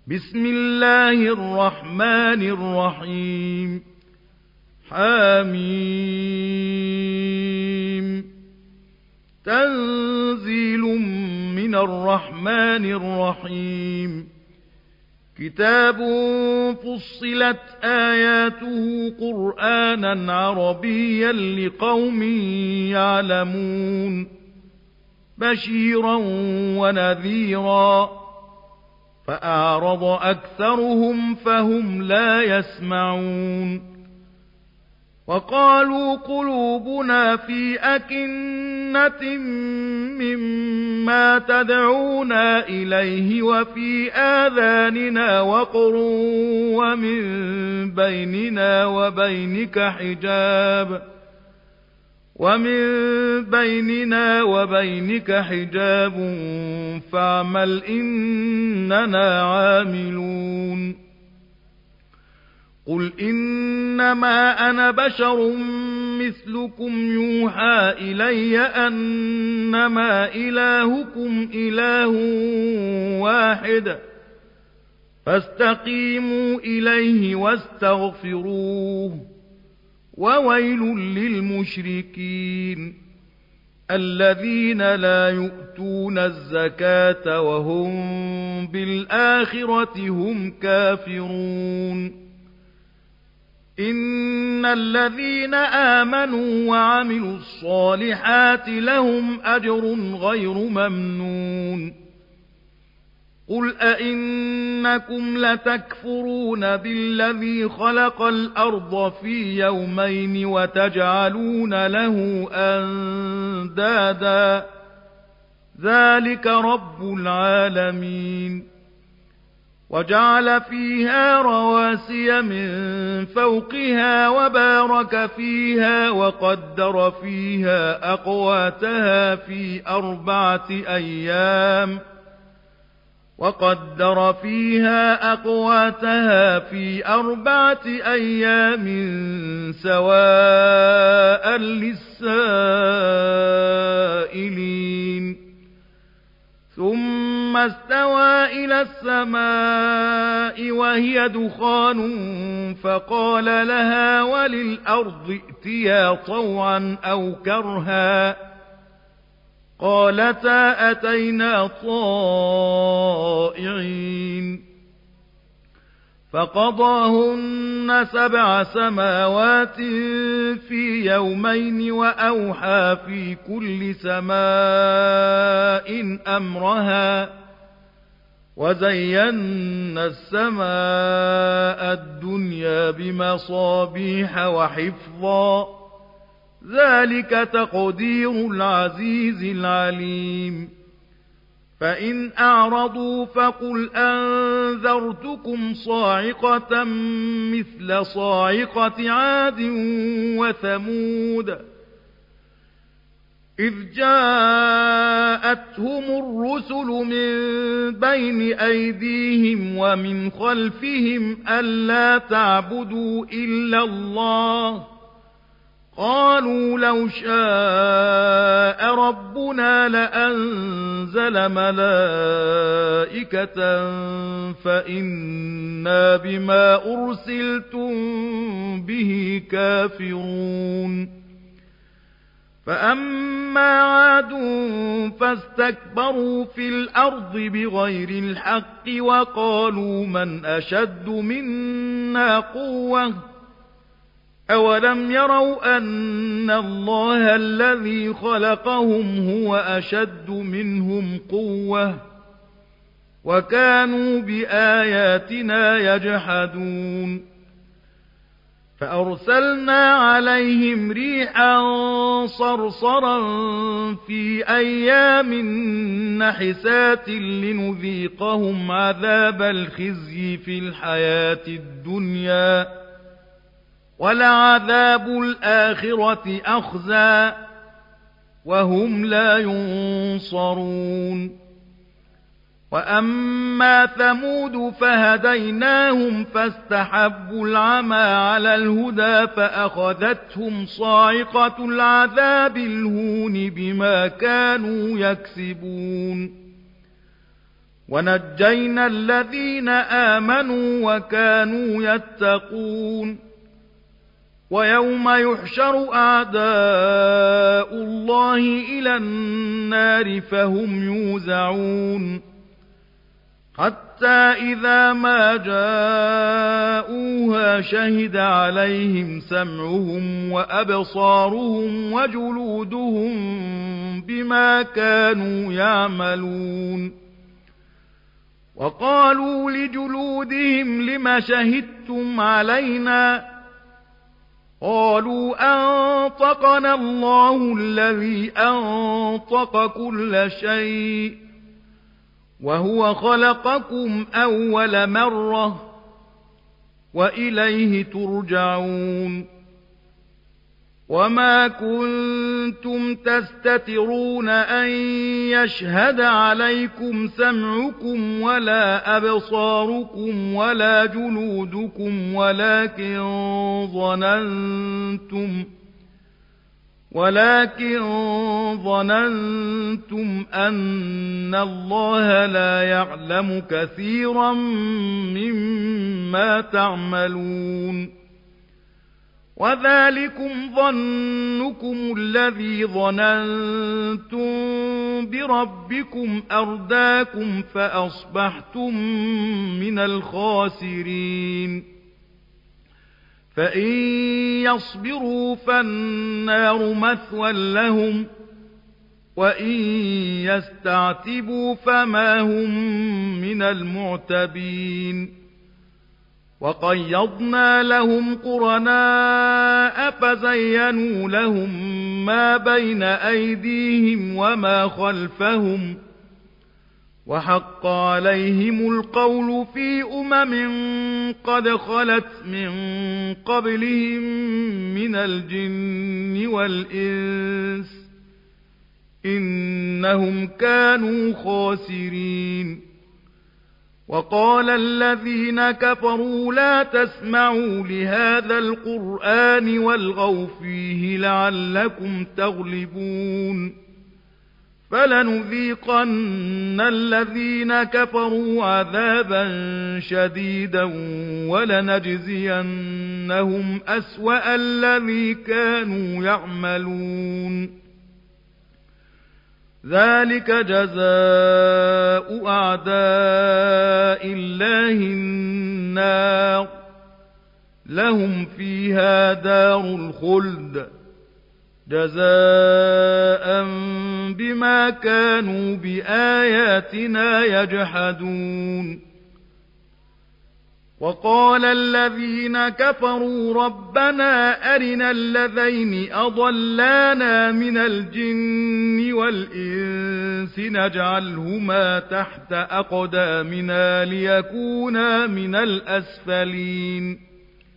بسم الله الرحمن الرحيم حميم تنزيل من الرحمن الرحيم كتاب فصلت آياته قرآنا عربيا لقوم يعلمون بشيرا ونذيرا فأعرض أكثرهم فهم لا يسمعون وقالوا قلوبنا في أكنة مما تدعونا إليه وفي آذاننا وقر ومن بيننا وبينك حجاب فاعمل إننا عاملون قل إنما أنا بشر مثلكم يوحى إلي أنما إلهكم إله واحد فاستقيموا إليه واستغفروه وويل للمشركين الذين لا يؤتون الزكاة وهم بالآخرة هم كافرون إن الذين آمنوا وعملوا الصالحات لهم أجر غير ممنون قل أئنكم لتكفرون بالذي خلق الأرض في يومين وتجعلون له أندادا ذلك رب العالمين وجعل فيها رواسي من فوقها وبارك فيها وقدر فيها أقواتها في أربعة أيام سواء للسائلين ثم استوى إلى السماء وهي دخان فقال لها وللأرض ائتيا طوعا أو كرها قالتا أتينا طائعين فقضاهن 7 سماوات في يومين وأوحى في كل سماء أمرها وزينا السماء الدنيا بمصابيح وحفظا ذلك تقدير العزيز العليم فإن أعرضوا فقل أنذرتكم صاعقة مثل صاعقة عاد وثمود إذ جاءتهم الرسل من بين أيديهم ومن خلفهم ألا تعبدوا إلا الله قالوا لو شاء ربنا لأنزل ملائكة فإنا بما أرسلتم به كافرون فأما عاد فاستكبروا في الأرض بغير الحق وقالوا من أشد منا قوة أولم يروا أن الله الذي خلقهم هو أشد منهم قوة وكانوا بآياتنا يجحدون فأرسلنا عليهم ريحا صرصرا في أيام نحسات لنذيقهم عذاب الخزي في الحياة الدنيا ولعذاب الآخرة أخزى وهم لا ينصرون وأما ثمود فهديناهم فاستحبوا العمى على الهدى فأخذتهم صاعقة العذاب الهون بما كانوا يكسبون ونجينا الذين آمنوا وكانوا يتقون ويوم يحشر أعداء الله إلى النار فهم يوزعون حتى إذا ما جاءوها شهد عليهم سمعهم وأبصارهم وجلودهم بما كانوا يعملون وقالوا لجلودهم لم شهدتم علينا قالوا أنطقنا الله الذي أنطق كل شيء وهو خلقكم أول مرة وإليه ترجعون وما كنتم تستترون أن يشهد عليكم سمعكم ولا أبصاركم ولا جلودكم ولكن ظننتم أن الله لا يعلم كثيرا مما تعملون وذلكم ظنكم الذي ظننتم بربكم أرداكم فأصبحتم من الخاسرين فإن يصبروا فالنار مثوى لهم وإن يستعتبوا فما هم من المعتبين وقيضنا لهم قرناء فزينوا لهم ما بين أيديهم وما خلفهم وحق عليهم القول في قد خلت من قبلهم من الجن والإنس إنهم كانوا خاسرين وقال الذين كفروا لا تسمعوا لهذا القرآن والغوا فيه لعلكم تغلبون فلنذيقن الذين كفروا عذابا شديدا ولنجزينهم أسوأ الذي كانوا يعملون ذلك جزاء أعداء الله النار لهم فيها دار الخلد جزاء بما كانوا بآياتنا يجحدون وقال الذين كفروا ربنا أرنا الذين أضلانا من الجن والإنس نجعلهما تحت أقدامنا ليكونا من الأسفلين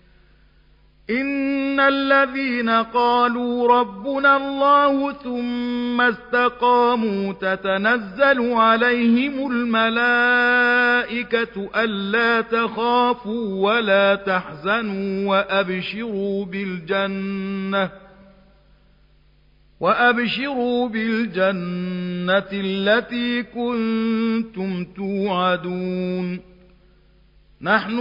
إن الذين قالوا ربنا الله ثم استقاموا تتنزل عليهم الملائكة ألا تخافوا ولا تحزنوا وأبشروا بالجنة التي كنتم توعدون نحن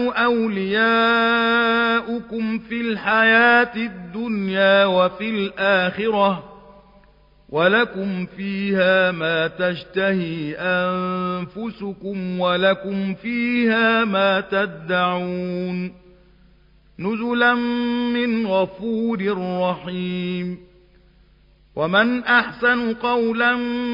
أولياؤكم في الحياة الدنيا وفي الآخرة ولكم فيها ما تشتهي أنفسكم ولكم فيها ما تدعون نزلا من غفور رحيم ومن أحسن قولا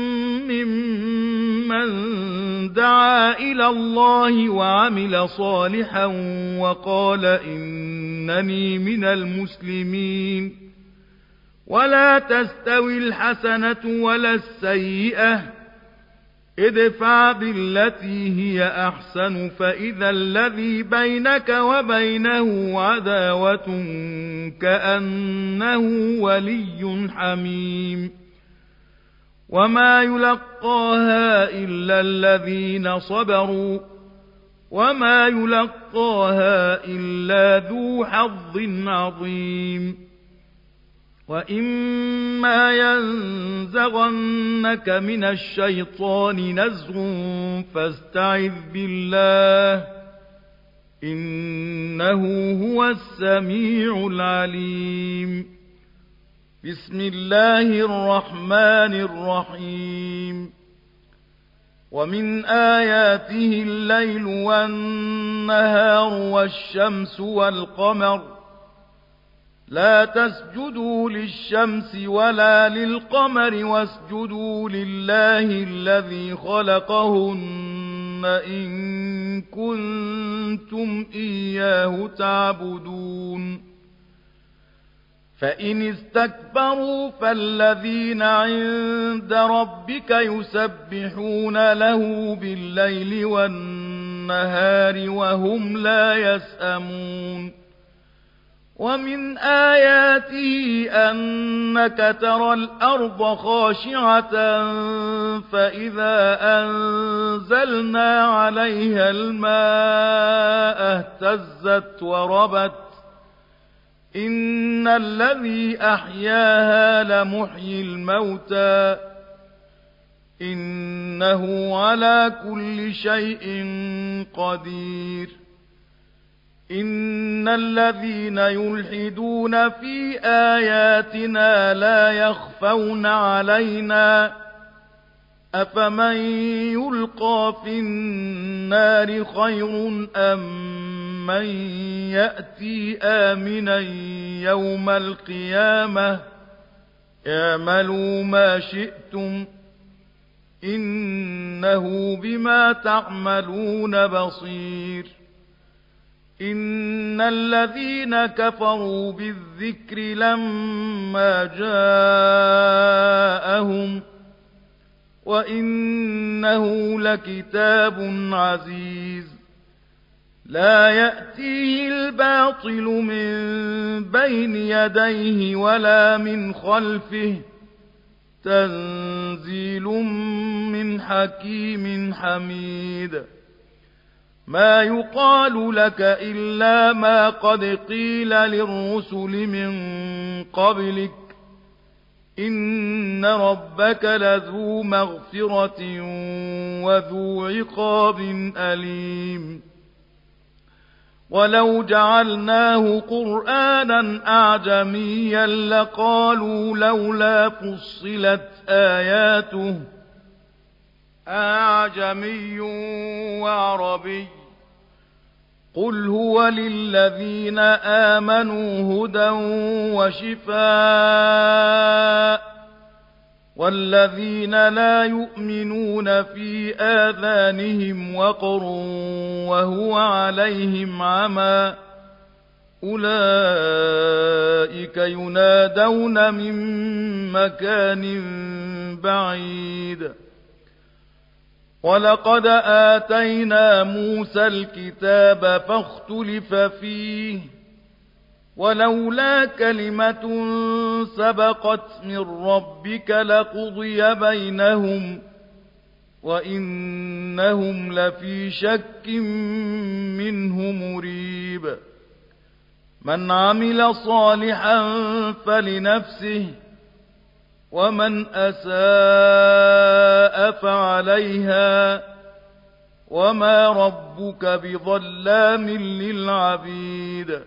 ممن دعا إلى الله وعمل صالحا وقال إنني من المسلمين ولا تستوي الحسنة ولا السيئة ادفع بالتي هي أحسن فإذا الذي بينك وبينه عداوة كأنه ولي حميم وما يلقاها إلا الذين صبروا وما يلقاها إلا ذو حظ عظيم وَإِمَّا يَنزَغَنَّكَ مِنَ الشَّيْطَانِ نَزْغٌ فَاسْتَعِذْ بِاللَّهِ إِنَّهُ هُوَ السَّمِيعُ الْعَلِيمُ. بسم الله الرحمن الرحيم. ومن آياته الليل والنهار والشمس والقمر لا تسجدوا للشمس ولا للقمر واسجدوا لله الذي خلقهن إن كنتم إياه تعبدون. فإن استكبروا فالذين عند ربك يسبحون له بالليل والنهار وهم لا يسأمون. ومن آياته أنك ترى الأرض خاشعة فإذا أنزلنا عليها الماء اهتزت وربت إن الذي أحياها لمحيي الموتى إنه على كل شيء قدير. إن الذين يلحدون في آياتنا لا يخفون علينا أفمن يلقى في النار خير أم من يأتي آمنا يوم القيامة اعملوا ما شئتم إنه بما تعملون بصير. إن الذين كفروا بالذكر لما جاءهم وإنه لكتاب عزيز لا يأتيه الباطل من بين يديه ولا من خلفه تنزيل من حكيم حميد. ما يقال لك إلا ما قد قيل للرسل من قبلك إن ربك لذو مغفرة وذو عقاب أليم. ولو جعلناه قرآنا أعجميا لقالوا لولا فصلت آياته أعجمي وعربي قل هو للذين آمنوا هدى وشفاء والذين لا يؤمنون في آذانهم وقر وهو عليهم عمى أولئك ينادون من مكان بعيد. ولقد آتينا موسى الكتاب فاختلف فيه ولولا كلمة سبقت من ربك لقضي بينهم وإنهم لفي شك منه مريب. من عمل صالحا فلنفسه ومن أساء فعليها وما ربك بظلام للعبيد.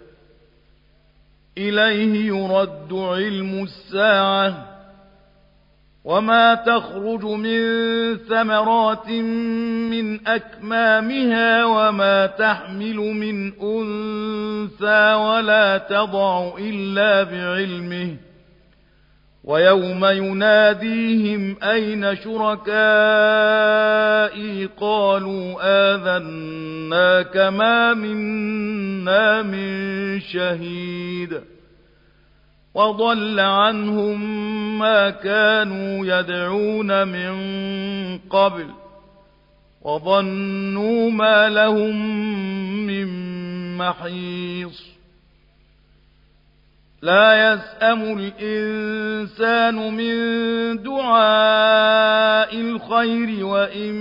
إليه يرد علم الساعة وما تخرج من ثمرات من أكمامها وما تحمل من أنثى ولا تضع إلا بعلمه ويوم يناديهم أين شركائي قالوا آذناك ما منا من شهيد وضل عنهم ما كانوا يدعون من قبل وظنوا ما لهم من محيص. لا يسأم الإنسان من دعاء الخير وإن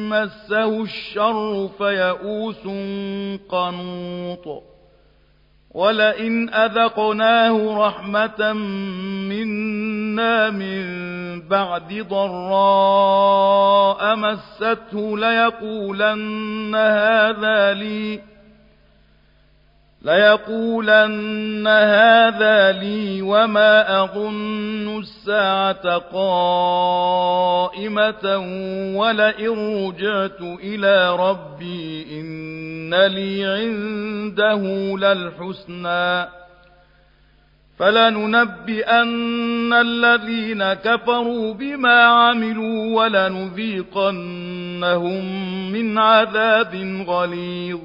مسه الشر فيئوس قنوط ولئن أذقناه رحمة منا من بعد ضراء مسته ليقولن هذا لي وما أظن الساعة قائمة ولئن رجعت إلى ربي إن لي عنده للحسنى فلننبئن الذين كفروا بما عملوا ولنذيقنهم من عذاب غليظ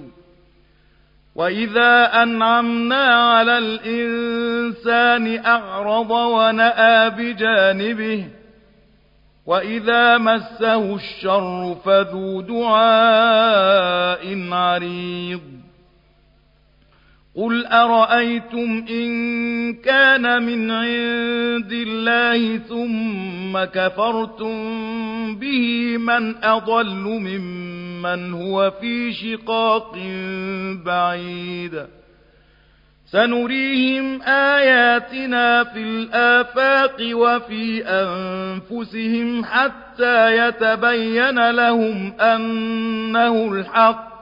وإذا أنعمنا على الإنسان أعرض ونأى بجانبه وإذا مسه الشر فذو دعاء عريض قل أرأيتم إن كان من عند الله ثم كفرتم به من أضل ممن هو في شقاق بعيد سنريهم آياتنا في الآفاق وفي أنفسهم حتى يتبين لهم أنه الحق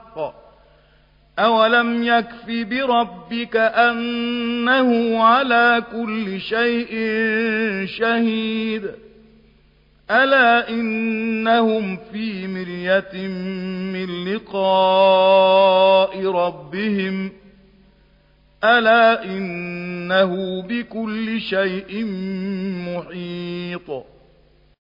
أولم يكف بربك أنه على كل شيء شهيد ألا إنهم في مرية من لقاء ربهم ألا إنه بكل شيء محيط